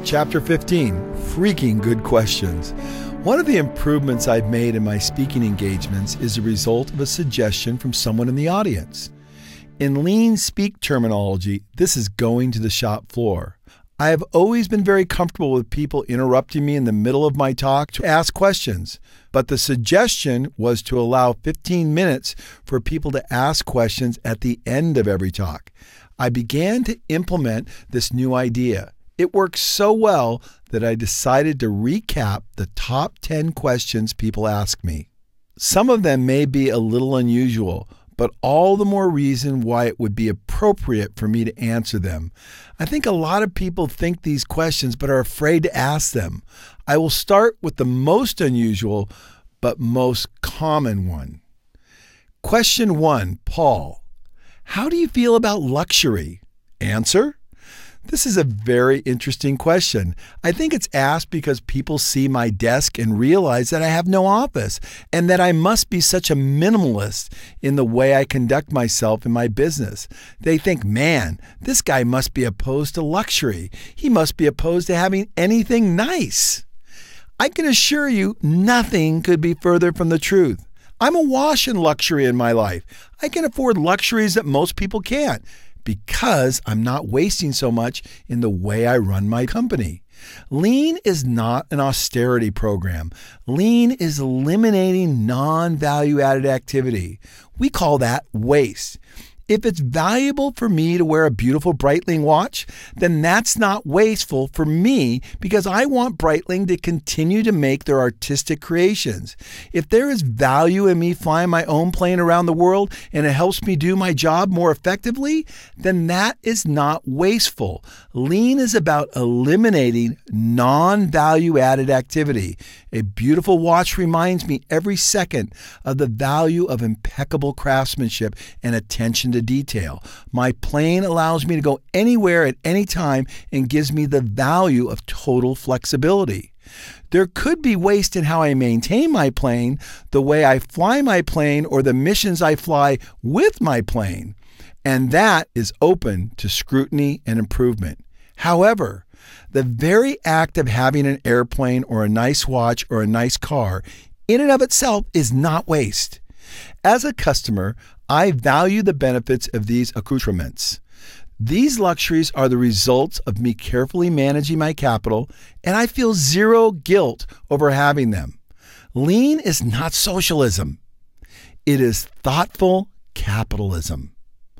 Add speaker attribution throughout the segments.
Speaker 1: Chapter 15, Freaking Good Questions. One of the improvements I've made in my speaking engagements is a result of a suggestion from someone in the audience. In lean speak terminology, this is going to the shop floor. I have always been very comfortable with people interrupting me in the middle of my talk to ask questions, but the suggestion was to allow 15 minutes for people to ask questions at the end of every talk. I began to implement this new idea. It worked so well that I decided to recap the top 10 questions people ask me. Some of them may be a little unusual, but all the more reason why it would be appropriate for me to answer them. I think a lot of people think these questions but are afraid to ask them. I will start with the most unusual but most common one. Question 1, Paul. How do you feel about luxury? Answer. This is a very interesting question. I think it's asked because people see my desk and realize that I have no office and that I must be such a minimalist in the way I conduct myself in my business. They think, man, this guy must be opposed to luxury. He must be opposed to having anything nice. I can assure you nothing could be further from the truth. I'm awash in luxury in my life. I can afford luxuries that most people can't, because I'm not wasting so much in the way I run my company. Lean is not an austerity program. Lean is eliminating non-value-added activity. We call that waste. If it's valuable for me to wear a beautiful Breitling watch, then that's not wasteful for me because I want Breitling to continue to make their artistic creations. If there is value in me flying my own plane around the world and it helps me do my job more effectively, then that is not wasteful. Lean is about eliminating non-value-added activity. A beautiful watch reminds me every second of the value of impeccable craftsmanship and attention to detail. My plane allows me to go anywhere at any time and gives me the value of total flexibility. There could be waste in how I maintain my plane, the way I fly my plane, or the missions I fly with my plane. And that is open to scrutiny and improvement. However, the very act of having an airplane or a nice watch or a nice car in and of itself is not waste. As a customer, I value the benefits of these accoutrements. These luxuries are the results of me carefully managing my capital, and I feel zero guilt over having them. Lean is not socialism. It is thoughtful capitalism.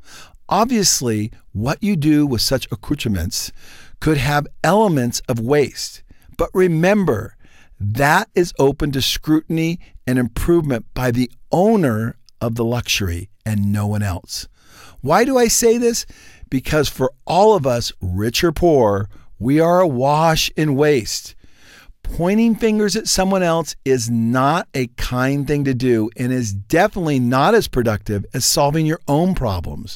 Speaker 1: Obviously, what you do with such accoutrements could have elements of waste, but remember, that is open to scrutiny and improvement by the owner of the luxury and no one else. Why do I say this? Because for all of us, rich or poor, we are awash in waste. Pointing fingers at someone else is not a kind thing to do and is definitely not as productive as solving your own problems.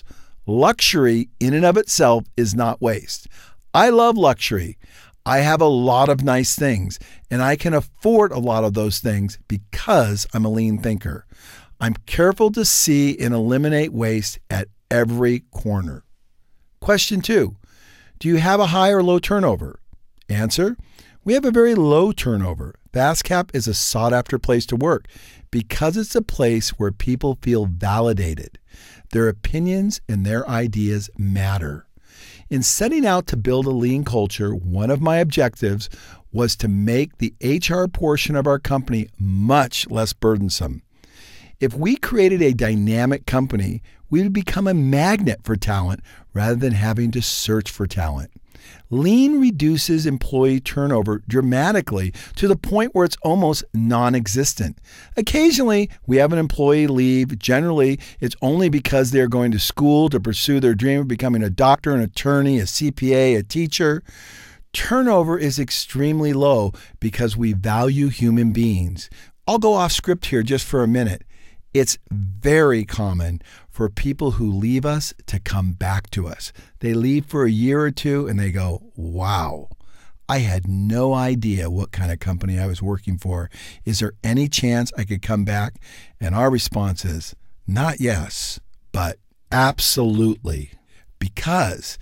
Speaker 1: Luxury in and of itself is not waste. I love luxury. I have a lot of nice things, and I can afford a lot of those things because I'm a lean thinker. I'm careful to see and eliminate waste at every corner. Question 2, do you have a high or low turnover? Answer, we have a very low turnover. FastCap is a sought-after place to work because it's a place where people feel validated. Their opinions and their ideas matter. In setting out to build a lean culture, one of my objectives was to make the HR portion of our company much less burdensome. If we created a dynamic company, we would become a magnet for talent rather than having to search for talent. Lean reduces employee turnover dramatically to the point where it's almost non-existent. Occasionally, we have an employee leave. Generally, it's only because they're going to school to pursue their dream of becoming a doctor, an attorney, a CPA, a teacher. Turnover is extremely low because we value human beings. I'll go off script here just for a minute. It's very common for people who leave us to come back to us. They leave for a year or two and they go, wow, I had no idea what kind of company I was working for. Is there any chance I could come back? And our response is not yes, but absolutely. Because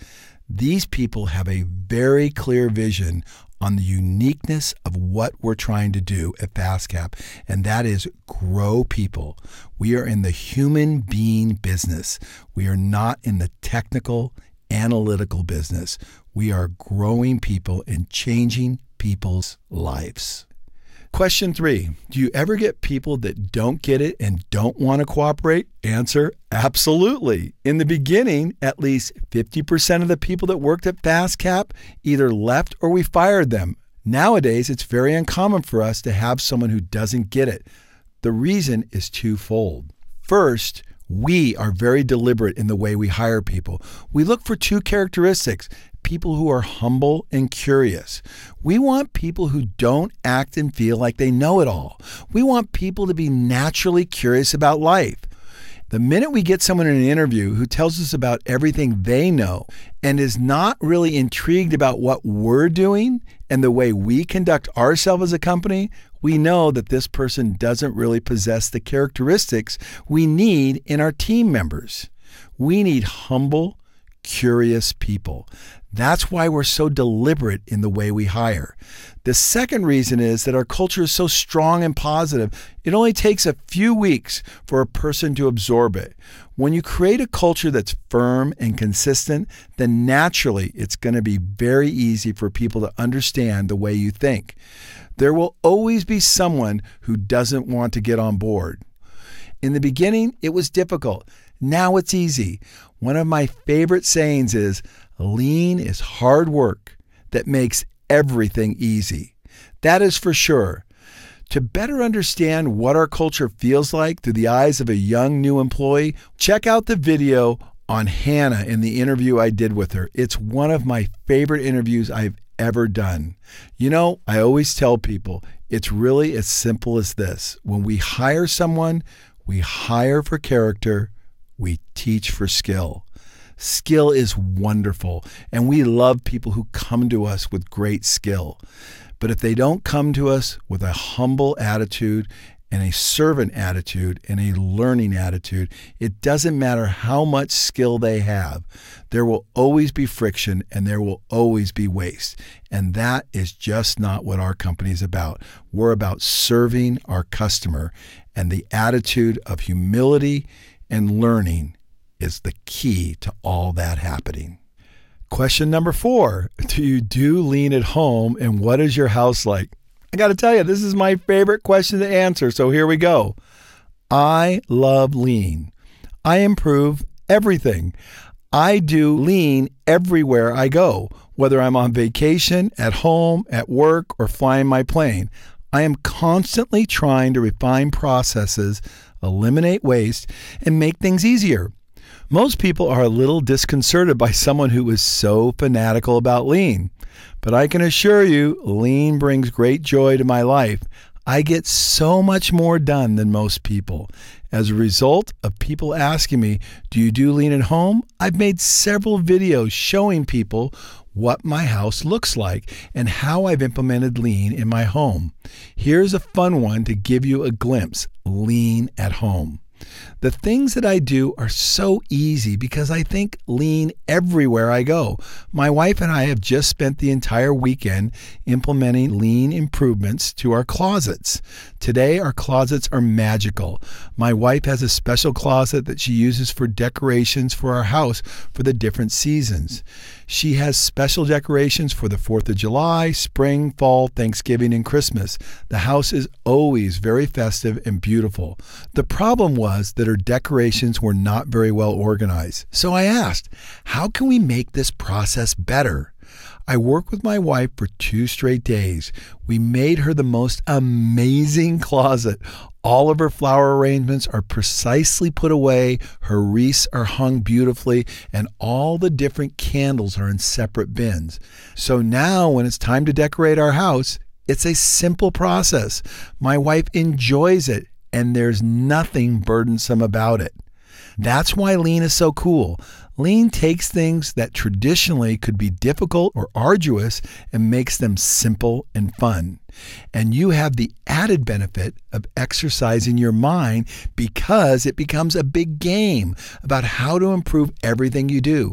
Speaker 1: These people have a very clear vision on the uniqueness of what we're trying to do at FastCap, and that is grow people. We are in the human being business. We are not in the technical, analytical business. We are growing people and changing people's lives. Question 3, do you ever get people that don't get it and don't want to cooperate? Answer, absolutely. In the beginning, at least 50% of the people that worked at FastCap either left or we fired them. Nowadays, it's very uncommon for us to have someone who doesn't get it. The reason is twofold. First, we are very deliberate in the way we hire people. We look for 2 characteristics. People who are humble and curious. We want people who don't act and feel like they know it all. We want people to be naturally curious about life. The minute we get someone in an interview who tells us about everything they know and is not really intrigued about what we're doing and the way we conduct ourselves as a company, we know that this person doesn't really possess the characteristics we need in our team members. We need humble, curious people. That's why we're so deliberate in the way we hire. The second reason is that our culture is so strong and positive. It only takes a few weeks for a person to absorb it. When you create a culture that's firm and consistent, then naturally it's going to be very easy for people to understand the way you think. There will always be someone who doesn't want to get on board. In the beginning, it was difficult. Now it's easy. One of my favorite sayings is, lean is hard work that makes everything easy. That is for sure. To better understand what our culture feels like through the eyes of a young new employee, check out the video on Hannah in the interview I did with her. It's one of my favorite interviews I've ever done. You know, I always tell people, it's really as simple as this. When we hire someone, we hire for character, we teach for skill. Skill is wonderful, and we love people who come to us with great skill. But if they don't come to us with a humble attitude and a servant attitude and a learning attitude, it doesn't matter how much skill they have. There will always be friction and there will always be waste. And that is just not what our company is about. We're about serving our customer, and the attitude of humility and learning is the key to all that happening. Question number 4, do you do lean at home, and what is your house like? I got to tell you, this is my favorite question to answer, so here we go. I love lean. I improve everything. I do lean everywhere I go, whether I'm on vacation, at home, at work, or flying my plane. I am constantly trying to refine processes, eliminate waste, and make things easier. Most people are a little disconcerted by someone who is so fanatical about lean. But I can assure you, lean brings great joy to my life. I get so much more done than most people. As a result of people asking me, do you do lean at home? I've made several videos showing people what my house looks like and how I've implemented lean in my home. Here's a fun one to give you a glimpse: lean at home. The things that I do are so easy because I think lean everywhere I go. My wife and I have just spent the entire weekend implementing lean improvements to our closets. Today, our closets are magical. My wife has a special closet that she uses for decorations for our house for the different seasons. She has special decorations for the 4th of July, spring, fall, Thanksgiving, and Christmas. The house is always very festive and beautiful. The problem was that her decorations were not very well organized. So I asked, how can we make this process better? I worked with my wife for 2 straight days. We made her the most amazing closet. All of her flower arrangements are precisely put away, her wreaths are hung beautifully, and all the different candles are in separate bins. So now when it's time to decorate our house, it's a simple process. My wife enjoys it, and there's nothing burdensome about it. That's why lean is so cool. Lean takes things that traditionally could be difficult or arduous and makes them simple and fun. And you have the added benefit of exercising your mind because it becomes a big game about how to improve everything you do.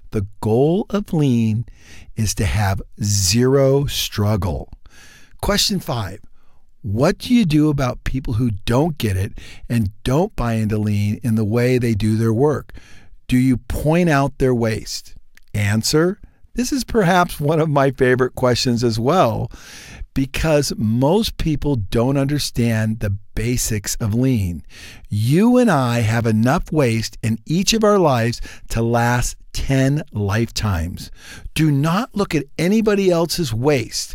Speaker 1: The goal of lean is to have zero struggle. Question 5. What do you do about people who don't get it and don't buy into lean in the way they do their work? Do you point out their waste? Answer: this is perhaps one of my favorite questions as well, because most people don't understand the basics of lean. You and I have enough waste in each of our lives to last 10 lifetimes. Do not look at anybody else's waste,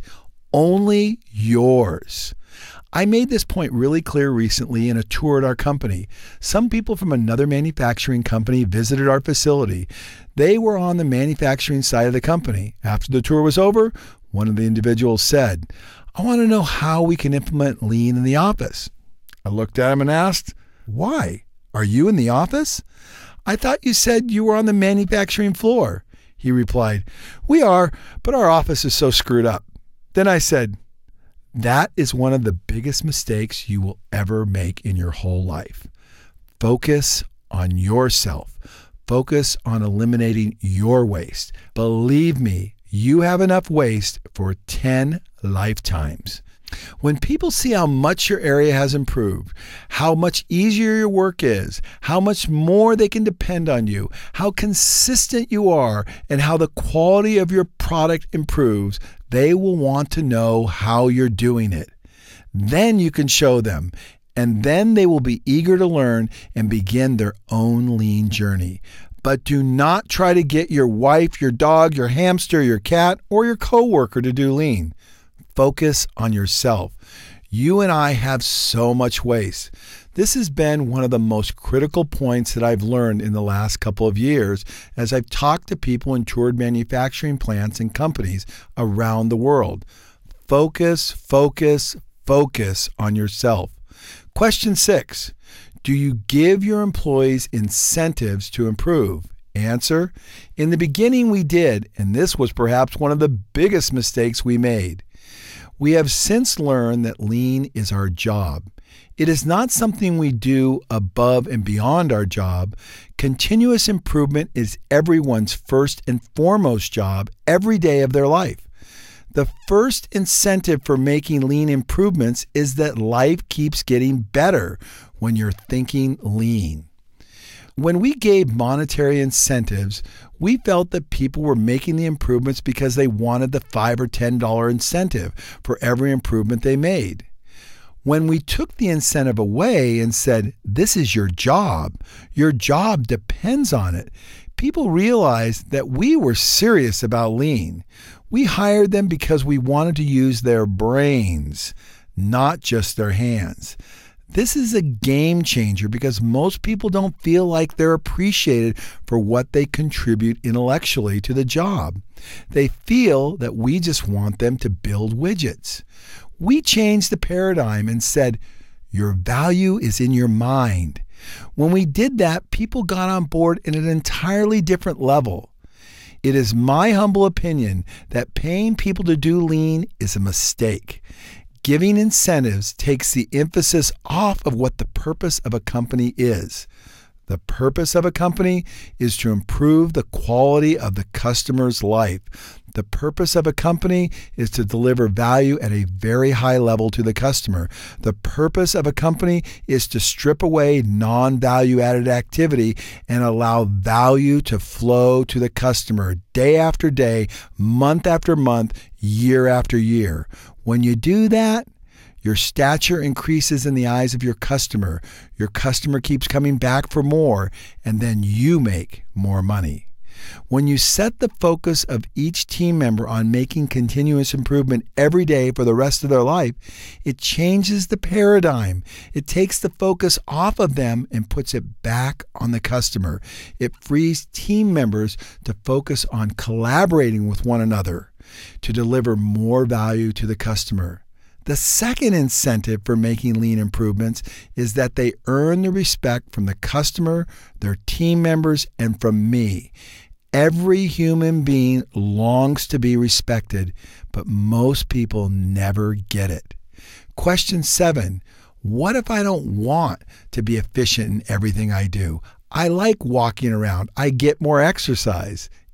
Speaker 1: only yours. I made this point really clear recently in a tour at our company. Some people from another manufacturing company visited our facility. They were on the manufacturing side of the company. After the tour was over, one of the individuals said, "I want to know how we can implement lean in the office." I looked at him and asked, "Why? Are you in the office? I thought you said you were on the manufacturing floor." He replied, "We are, but our office is so screwed up." Then I said, "That is one of the biggest mistakes you will ever make in your whole life. Focus on yourself. Focus on eliminating your waste. Believe me, you have enough waste for 10 lifetimes." When people see how much your area has improved, how much easier your work is, how much more they can depend on you, how consistent you are, and how the quality of your product improves, they will want to know how you're doing it. Then you can show them, and then they will be eager to learn and begin their own lean journey. But do not try to get your wife, your dog, your hamster, your cat, or your coworker to do lean. Focus on yourself. You and I have so much waste. This has been one of the most critical points that I've learned in the last couple of years as I've talked to people and toured manufacturing plants and companies around the world. Focus, focus, focus on yourself. Question 6. Do you give your employees incentives to improve? Answer: in the beginning we did, and this was perhaps one of the biggest mistakes we made. We have since learned that lean is our job. It is not something we do above and beyond our job. Continuous improvement is everyone's first and foremost job every day of their life. The first incentive for making lean improvements is that life keeps getting better when you're thinking lean. When we gave monetary incentives, we felt that people were making the improvements because they wanted the $5 or $10 incentive for every improvement they made. When we took the incentive away and said, "This is your job depends on it," people realized that we were serious about lean. We hired them because we wanted to use their brains, not just their hands. This is a game changer because most people don't feel like they're appreciated for what they contribute intellectually to the job. They feel that we just want them to build widgets. We changed the paradigm and said, "Your value is in your mind." When we did that, people got on board at an entirely different level. It is my humble opinion that paying people to do lean is a mistake. Giving incentives takes the emphasis off of what the purpose of a company is. The purpose of a company is to improve the quality of the customer's life. The purpose of a company is to deliver value at a very high level to the customer. The purpose of a company is to strip away non-value added activity and allow value to flow to the customer day after day, month after month, year after year. When you do that, your stature increases in the eyes of your customer. Your customer keeps coming back for more, and then you make more money. When you set the focus of each team member on making continuous improvement every day for the rest of their life, it changes the paradigm. It takes the focus off of them and puts it back on the customer. It frees team members to focus on collaborating with one another to deliver more value to the customer. The second incentive for making lean improvements is that they earn the respect from the customer, their team members, and from me. Every human being longs to be respected, but most people never get it. Question 7. What if I don't want to be efficient in everything I do? I like walking around. I get more exercise.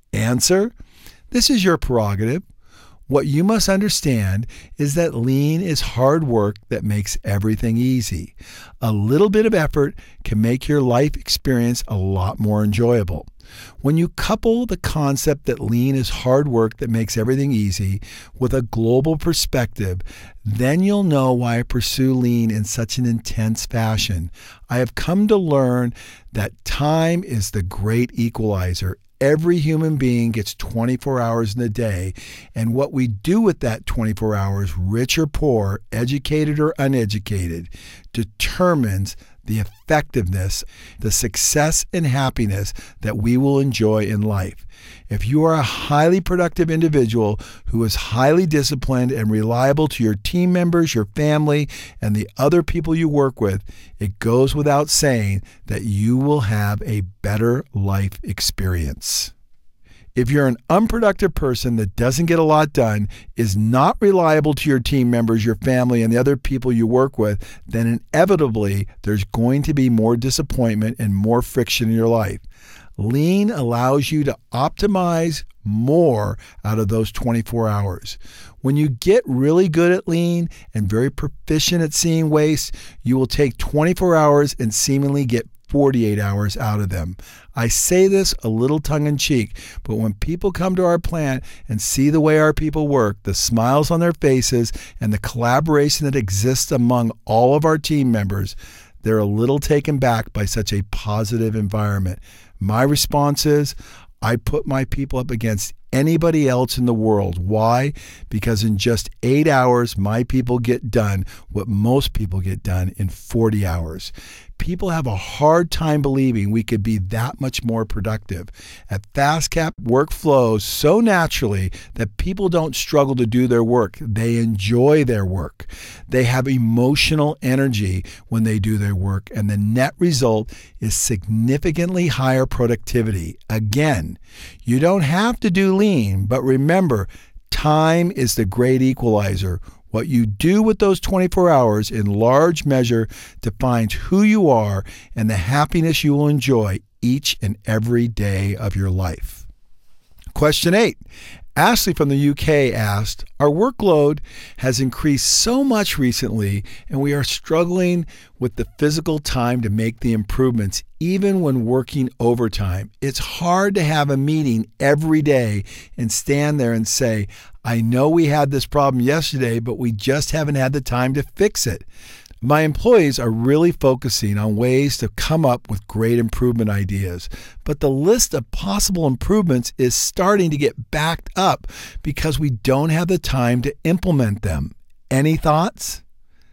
Speaker 1: Answer: this is your prerogative. What you must understand is that lean is hard work that makes everything easy. A little bit of effort can make your life experience a lot more enjoyable. When you couple the concept that lean is hard work that makes everything easy with a global perspective, then you'll know why I pursue lean in such an intense fashion. I have come to learn that time is the great equalizer. Every human being gets 24 hours in a day, and what we do with that 24 hours, rich or poor, educated or uneducated, determines the effectiveness, the success and happiness that we will enjoy in life. If you are a highly productive individual who is highly disciplined and reliable to your team members, your family, and the other people you work with, it goes without saying that you will have a better life experience. If you're an unproductive person that doesn't get a lot done, is not reliable to your team members, your family, and the other people you work with, then inevitably there's going to be more disappointment and more friction in your life. Lean allows you to optimize more out of those 24 hours. When you get really good at lean and very proficient at seeing waste, you will take 24 hours and seemingly get 48 hours out of them. I say this a little tongue-in-cheek, but when people come to our plant and see the way our people work, the smiles on their faces, and the collaboration that exists among all of our team members, they're a little taken back by such a positive environment. My response is, I put my people up against anybody else in the world. Why? Because in just 8 hours, my people get done what most people get done in 40 hours. People have a hard time believing we could be that much more productive. At FastCap, work flows so naturally that people don't struggle to do their work. They enjoy their work. They have emotional energy when they do their work, and the net result is significantly higher productivity. Again, you don't have to do lean, but remember, time is the great equalizer. What you do with those 24 hours in large measure defines who you are and the happiness you will enjoy each and every day of your life. Question 8. Ashley from the UK asked, our workload has increased so much recently and we are struggling with the physical time to make the improvements even when working overtime. It's hard to have a meeting every day and stand there and say, I know we had this problem yesterday, but we just haven't had the time to fix it. My employees are really focusing on ways to come up with great improvement ideas, but the list of possible improvements is starting to get backed up because we don't have the time to implement them. Any thoughts?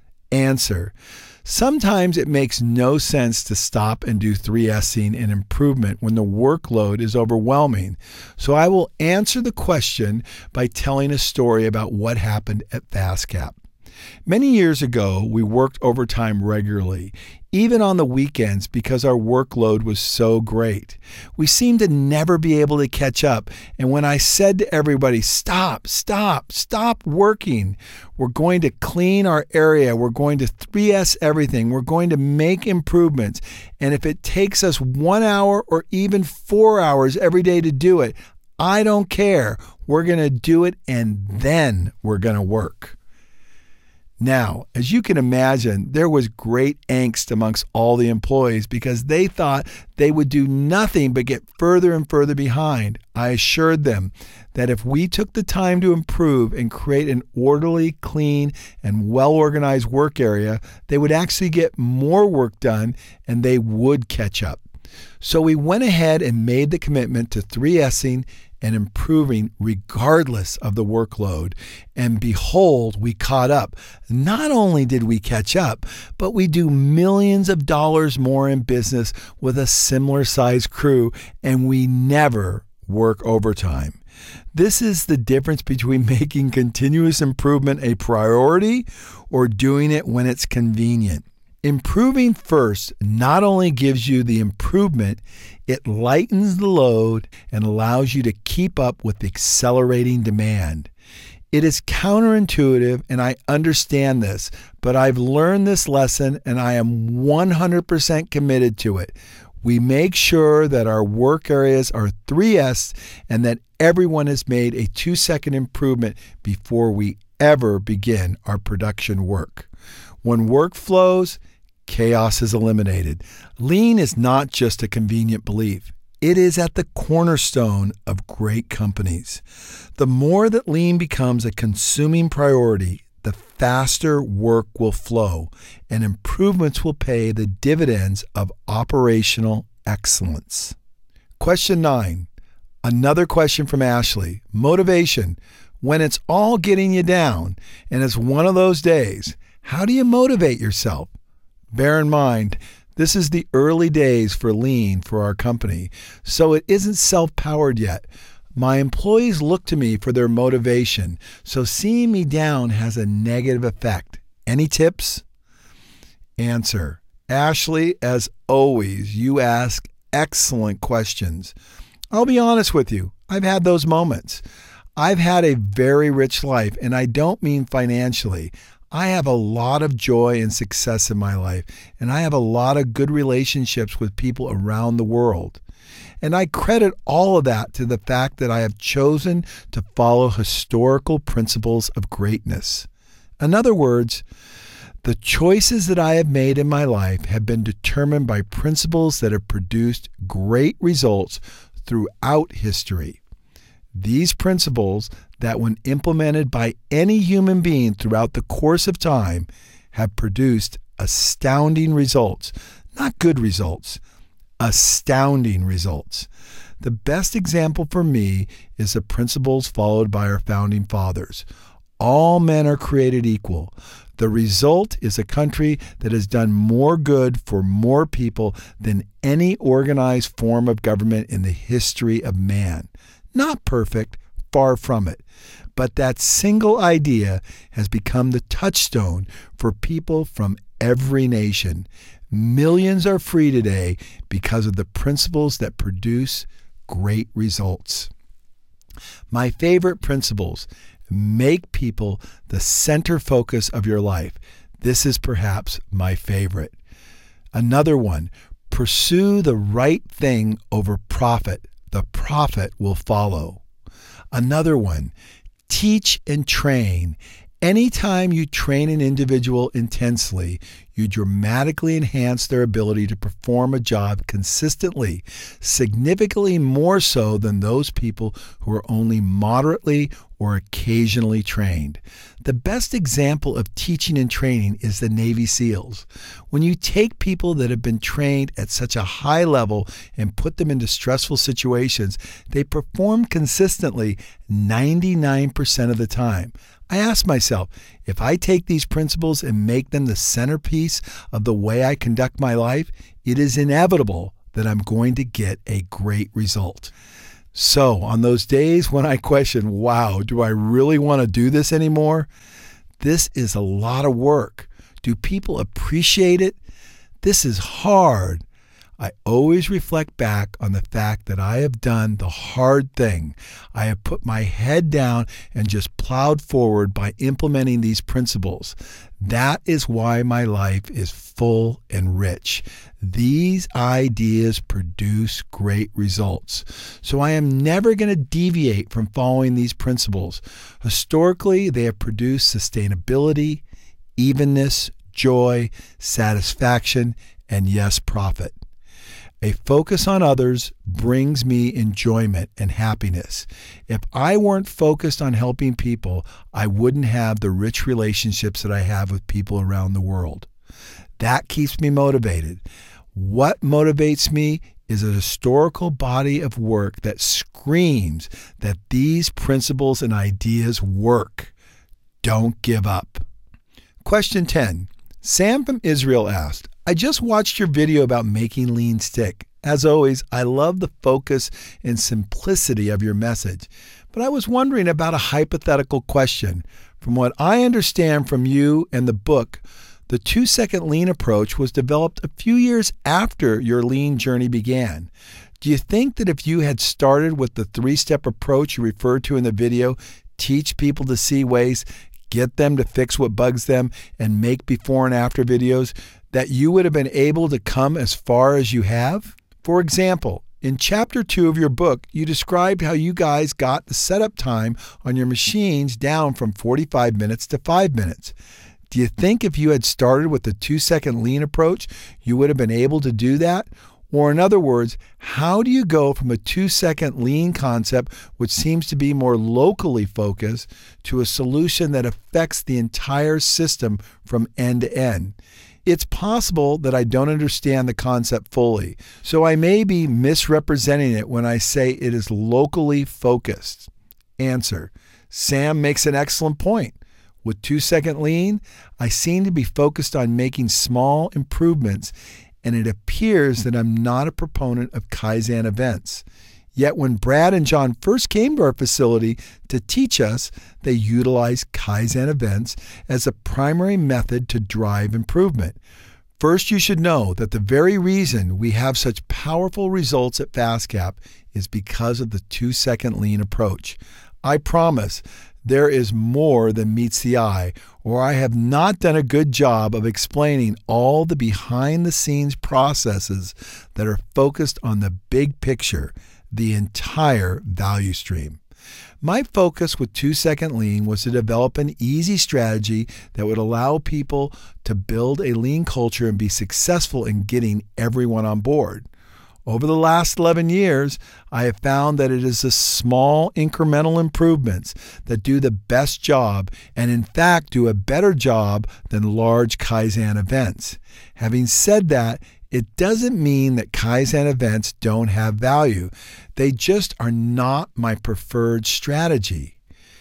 Speaker 1: Answer: sometimes it makes no sense to stop and do 3S'ing and improvement when the workload is overwhelming. So I will answer the question by telling a story about what happened at FastCap. Many years ago, we worked overtime regularly, even on the weekends because our workload was so great. We seemed to never be able to catch up, and when I said to everybody, stop working, we're going to clean our area, we're going to 3S everything, we're going to make improvements, and if it takes us 1 hour or even 4 hours every day to do it, I don't care. We're going to do it, and then we're going to work. Now, as you can imagine, there was great angst amongst all the employees because they thought they would do nothing but get further and further behind. I assured them that if we took the time to improve and create an orderly, clean, and well-organized work area, they would actually get more work done and they would catch up. So we went ahead and made the commitment to 3S'ing and improving regardless of the workload. And behold, we caught up. Not only did we catch up, but we do millions of dollars more in business with a similar sized crew, and we never work overtime. This is the difference between making continuous improvement a priority or doing it when it's convenient. Improving first not only gives you the improvement, it lightens the load and allows you to keep up with accelerating demand. It is counterintuitive, and I understand this, but I've learned this lesson and I am 100% committed to it. We make sure that our work areas are 3S and that everyone has made a 2-second improvement before we ever begin our production work. When work flows, chaos is eliminated. Lean is not just a convenient belief. It is at the cornerstone of great companies. The more that lean becomes a consuming priority, the faster work will flow and improvements will pay the dividends of operational excellence. Question 9. Another question from Ashley. Motivation. When it's all getting you down and it's one of those days, how do you motivate yourself? Bear in mind, this is the early days for lean for our company, so it isn't self-powered yet. My employees look to me for their motivation, so seeing me down has a negative effect. Any tips? Answer. Ashley, as always, you ask excellent questions. I'll be honest with you, I've had those moments. I've had a very rich life, and I don't mean financially. I have a lot of joy and success in my life, and I have a lot of good relationships with people around the world. And I credit all of that to the fact that I have chosen to follow historical principles of greatness. In other words, the choices that I have made in my life have been determined by principles that have produced great results throughout history. These principles that when implemented by any human being throughout the course of time have produced astounding results, not good results, astounding results. The best example for me is the principles followed by our founding fathers. All men are created equal. The result is a country that has done more good for more people than any organized form of government in the history of man. Not perfect, far from it. But that single idea has become the touchstone for people from every nation. Millions are free today because of the principles that produce great results. My favorite principles: make people the center focus of your life. This is perhaps my favorite. Another one: pursue the right thing over profit. The profit will follow. Another one: teach and train. Anytime you train an individual intensely, you dramatically enhance their ability to perform a job consistently, significantly more so than those people who are only moderately or occasionally trained. The best example of teaching and training is the Navy SEALs. When you take people that have been trained at such a high level and put them into stressful situations, they perform consistently 99% of the time. I ask myself, if I take these principles and make them the centerpiece of the way I conduct my life, it is inevitable that I'm going to get a great result. So on those days when I question, wow, do I really want to do this anymore? This is a lot of work. Do people appreciate it? This is hard. I always reflect back on the fact that I have done the hard thing. I have put my head down and just plowed forward by implementing these principles. That is why my life is full and rich. These ideas produce great results. So I am never going to deviate from following these principles. Historically, they have produced sustainability, evenness, joy, satisfaction, and yes, profit. A focus on others brings me enjoyment and happiness. If I weren't focused on helping people, I wouldn't have the rich relationships that I have with people around the world. That keeps me motivated. What motivates me is a historical body of work that screams that these principles and ideas work. Don't give up. Question 10. Sam from Israel asked, I just watched your video about making lean stick. As always, I love the focus and simplicity of your message. But I was wondering about a hypothetical question. From what I understand from you and the book, the 2-second lean approach was developed a few years after your lean journey began. Do you think that if you had started with the 3-step approach you referred to in the video, teach people to see ways, get them to fix what bugs them, and make before and after videos, that you would have been able to come as far as you have? For example, in Chapter 2 of your book, you described how you guys got the setup time on your machines down from 45 minutes to 5 minutes. Do you think if you had started with the 2-second lean approach, you would have been able to do that? Or in other words, how do you go from a 2-second lean concept, which seems to be more locally focused, to a solution that affects the entire system from end to end? It's possible that I don't understand the concept fully, so I may be misrepresenting it when I say it is locally focused. Answer: Sam makes an excellent point. With 2-second lean, I seem to be focused on making small improvements, and it appears that I'm not a proponent of Kaizen events. Yet when Brad and John first came to our facility to teach us, they utilized Kaizen events as a primary method to drive improvement. First, you should know that the very reason we have such powerful results at FastCap is because of the 2-second lean approach. I promise there is more than meets the eye, or I have not done a good job of explaining all the behind-the-scenes processes that are focused on the big picture, the entire value stream. My focus with 2-second lean was to develop an easy strategy that would allow people to build a lean culture and be successful in getting everyone on board. Over the last 11 years, I have found that it is the small incremental improvements that do the best job and in fact do a better job than large Kaizen events. Having said that, it doesn't mean that Kaizen events don't have value. They just are not my preferred strategy.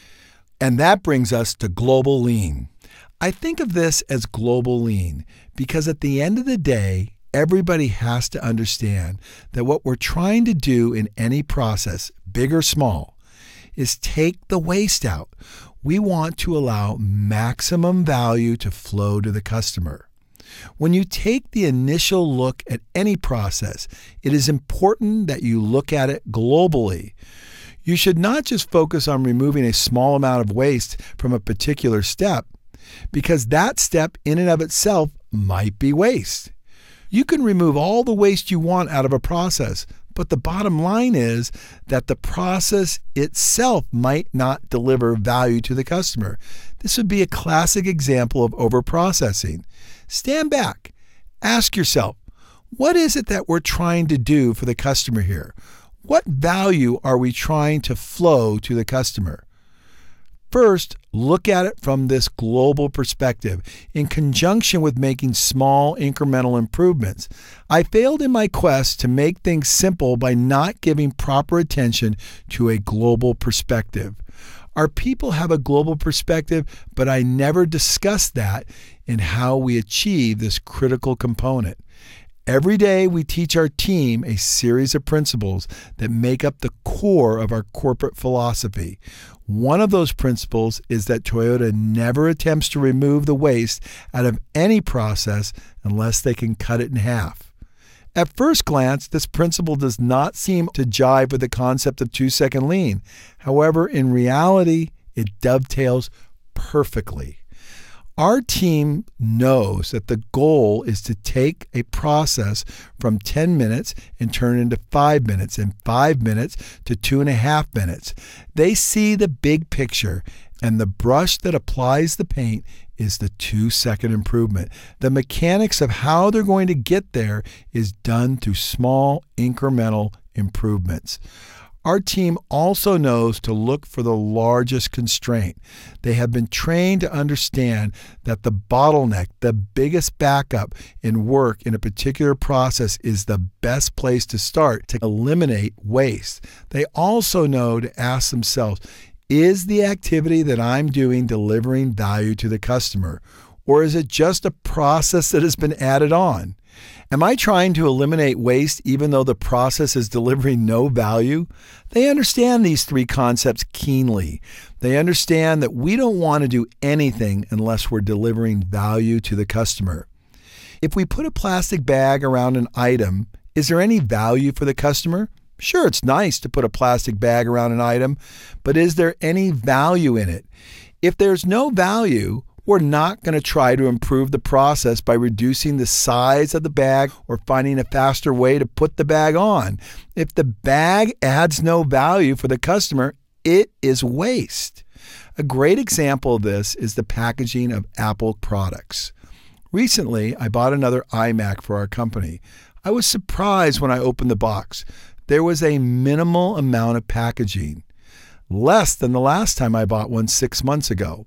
Speaker 1: And that brings us to global lean. I think of this as global lean because at the end of the day, everybody has to understand that what we're trying to do in any process, big or small, is take the waste out. We want to allow maximum value to flow to the customer. When you take the initial look at any process, it is important that you look at it globally. You should not just focus on removing a small amount of waste from a particular step, because that step in and of itself might be waste. You can remove all the waste you want out of a process, but the bottom line is that the process itself might not deliver value to the customer. This would be a classic example of overprocessing. Stand back. Ask yourself, what is it that we're trying to do for the customer here? What value are we trying to flow to the customer? First, look at it from this global perspective in conjunction with making small incremental improvements. I failed in my quest to make things simple by not giving proper attention to a global perspective. Our people have a global perspective, but I never discussed that in how we achieve this critical component. Every day we teach our team a series of principles that make up the core of our corporate philosophy. One of those principles is that Toyota never attempts to remove the waste out of any process unless they can cut it in half. At first glance, this principle does not seem to jive with the concept of 2-second lean. However, in reality, it dovetails perfectly. Our team knows that the goal is to take a process from 10 minutes and turn it into 5 minutes, and 5 minutes to 2.5 minutes. They see the big picture, and the brush that applies the paint is the 2-second improvement. The mechanics of how they're going to get there is done through small incremental improvements. Our team also knows to look for the largest constraint. They have been trained to understand that the bottleneck, the biggest backup in work in a particular process, is the best place to start to eliminate waste. They also know to ask themselves, is the activity that I'm doing delivering value to the customer? Or is it just a process that has been added on? Am I trying to eliminate waste even though the process is delivering no value? They understand these three concepts keenly. They understand that we don't want to do anything unless we're delivering value to the customer. If we put a plastic bag around an item, is there any value for the customer? Sure, it's nice to put a plastic bag around an item, but is there any value in it? If there's no value, We're not going to try to improve the process by reducing the size of the bag or finding a faster way to put the bag on. If the bag adds no value for the customer, it is waste. A great example of this is the packaging of Apple products. Recently, I bought another iMac for our company. I was surprised when I opened the box. There was a minimal amount of packaging, less than the last time I bought one 6 months ago.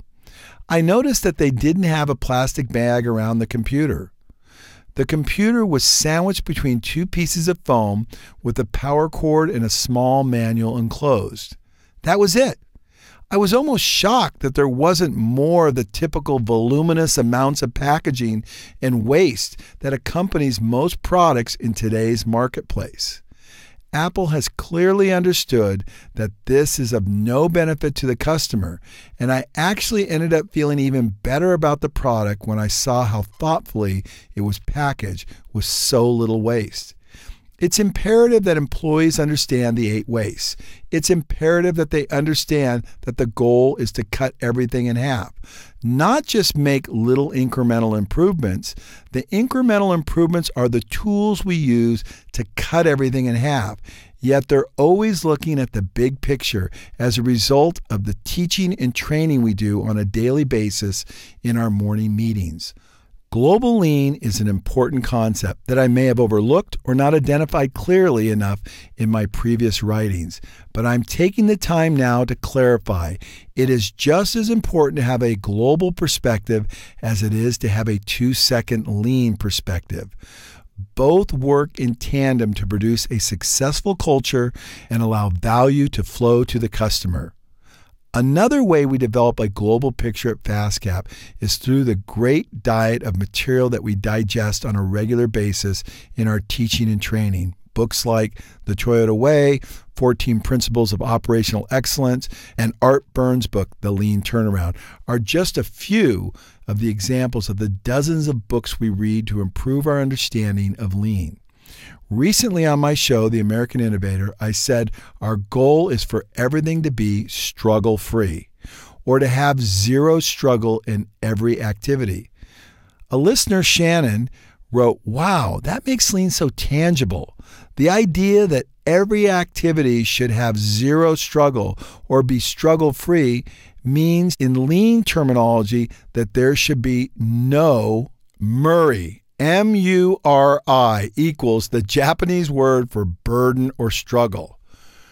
Speaker 1: I noticed that they didn't have a plastic bag around the computer. The computer was sandwiched between two pieces of foam with a power cord and a small manual enclosed. That was it. I was almost shocked that there wasn't more of the typical voluminous amounts of packaging and waste that accompanies most products in today's marketplace. Apple has clearly understood that this is of no benefit to the customer, and I actually ended up feeling even better about the product when I saw how thoughtfully it was packaged with so little waste. It's imperative that employees understand the 8 wastes. It's imperative that they understand that the goal is to cut everything in half, not just make little incremental improvements. The incremental improvements are the tools we use to cut everything in half, yet they're always looking at the big picture as a result of the teaching and training we do on a daily basis in our morning meetings. Global lean is an important concept that I may have overlooked or not identified clearly enough in my previous writings, but I'm taking the time now to clarify. It is just as important to have a global perspective as it is to have a 2-second lean perspective. Both work in tandem to produce a successful culture and allow value to flow to the customer. Another way we develop a global picture at FastCap is through the great diet of material that we digest on a regular basis in our teaching and training. Books like The Toyota Way, 14 Principles of Operational Excellence, and Art Burns' book, The Lean Turnaround, are just a few of the examples of the dozens of books we read to improve our understanding of lean. Recently on my show, The American Innovator, I said our goal is for everything to be struggle-free, or to have zero struggle in every activity. A listener, Shannon, wrote, "Wow, that makes lean so tangible. The idea that every activity should have zero struggle or be struggle-free means in lean terminology that there should be no Murray. M-U-R-I equals the Japanese word for burden or struggle.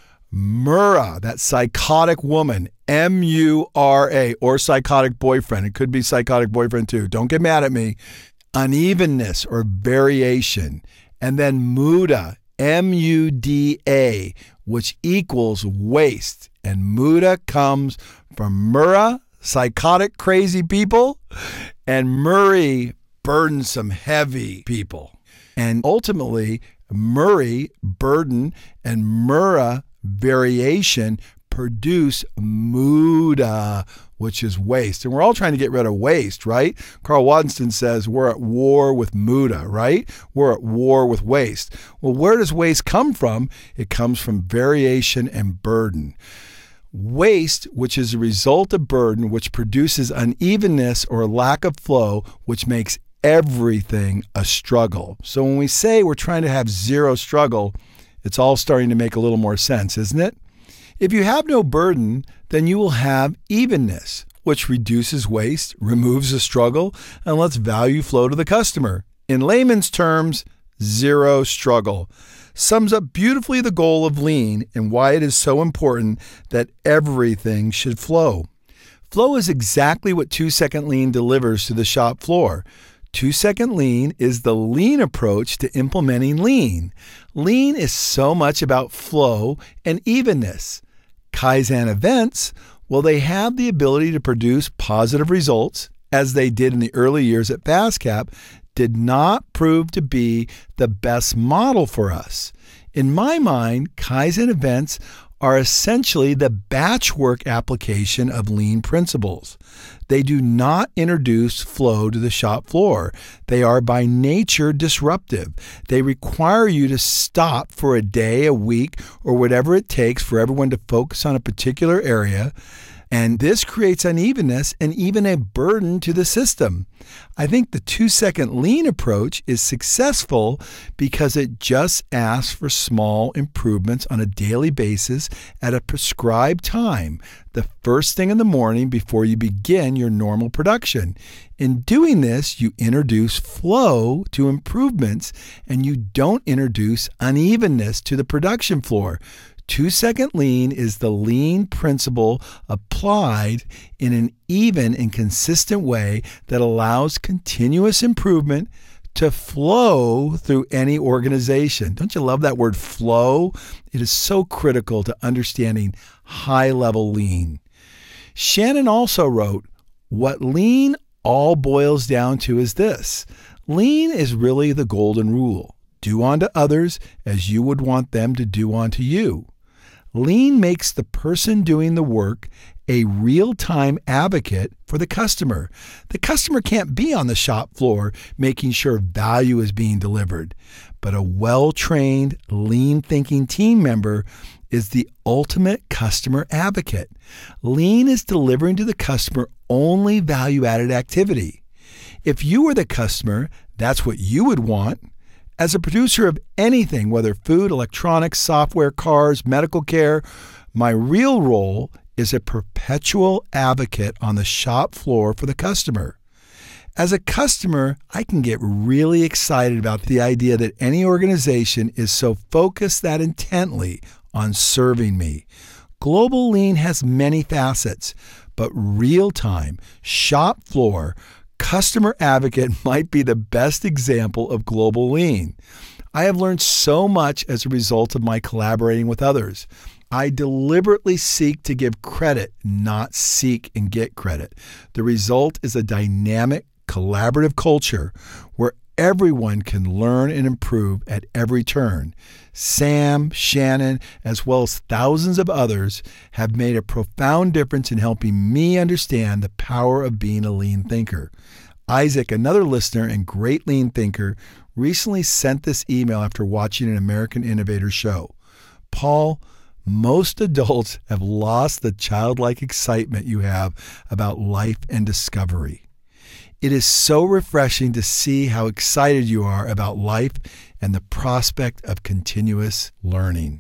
Speaker 1: Mura, that psychotic woman, M-U-R-A, or psychotic boyfriend. It could be psychotic boyfriend too. Don't get mad at me. Unevenness or variation. And then muda, M-U-D-A, which equals waste. And muda comes from Mura, psychotic crazy people, and Murray, burdensome, heavy people. And ultimately, Murray, burden, and Mura, variation, produce muda, which is waste. And we're all trying to get rid of waste, right? Carl Waddington says we're at war with muda, right? We're at war with waste. Well, where does waste come from? It comes from variation and burden. Waste, which is a result of burden, which produces unevenness or lack of flow, which makes everything a struggle. So when we say we're trying to have zero struggle, it's all starting to make a little more sense, isn't it? If you have no burden, then you will have evenness, which reduces waste, removes the struggle, and lets value flow to the customer. In layman's terms, zero struggle. Sums up beautifully the goal of lean and why it is so important that everything should flow. Flow is exactly what 2-second lean delivers to the shop floor. 2-second lean is the lean approach to implementing lean. Lean is so much about flow and evenness. Kaizen events, well, they have the ability to produce positive results, as they did in the early years at FastCap, did not prove to be the best model for us. In my mind, Kaizen events are essentially the batchwork application of lean principles. They do not introduce flow to the shop floor. They are by nature disruptive. They require you to stop for a day, a week, or whatever it takes for everyone to focus on a particular area. And this creates unevenness and even a burden to the system. I think the 2-second lean approach is successful because it just asks for small improvements on a daily basis at a prescribed time, the first thing in the morning before you begin your normal production. In doing this, you introduce flow to improvements and you don't introduce unevenness to the production floor. 2-second lean is the lean principle applied in an even and consistent way that allows continuous improvement to flow through any organization. Don't you love that word flow? It is so critical to understanding high-level lean. Shannon also wrote, "What lean all boils down to is this. Lean is really the golden rule. Do unto others as you would want them to do unto you. Lean makes the person doing the work a real-time advocate for the customer. The customer can't be on the shop floor making sure value is being delivered, but a well-trained, lean-thinking team member is the ultimate customer advocate. Lean is delivering to the customer only value-added activity. If you were the customer, that's what you would want. As a producer of anything, whether food, electronics, software, cars, medical care, my real role is a perpetual advocate on the shop floor for the customer. As a customer, I can get really excited about the idea that any organization is so focused that intently on serving me. Global Lean has many facets, but real-time, shop floor, customer advocate might be the best example of Global Lean. I have learned so much as a result of my collaborating with others. I deliberately seek to give credit, not seek and get credit. The result is a dynamic, collaborative culture where everyone can learn and improve at every turn. Sam, Shannon, as well as thousands of others have made a profound difference in helping me understand the power of being a lean thinker. Isaac, another listener and great lean thinker, recently sent this email after watching an American Innovator show. Paul, most adults have lost the childlike excitement you have about life and discovery. It is so refreshing to see how excited you are about life and the prospect of continuous learning.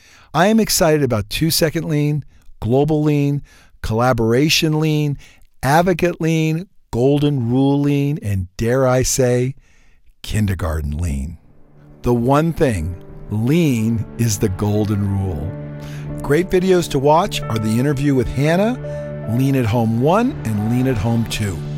Speaker 1: I am excited about 2-second lean, global lean, collaboration lean, advocate lean, golden rule lean, and dare I say, kindergarten lean. The one thing, lean is the golden rule. Great videos to watch are the interview with Hannah, Lean at Home 1 and Lean at Home 2.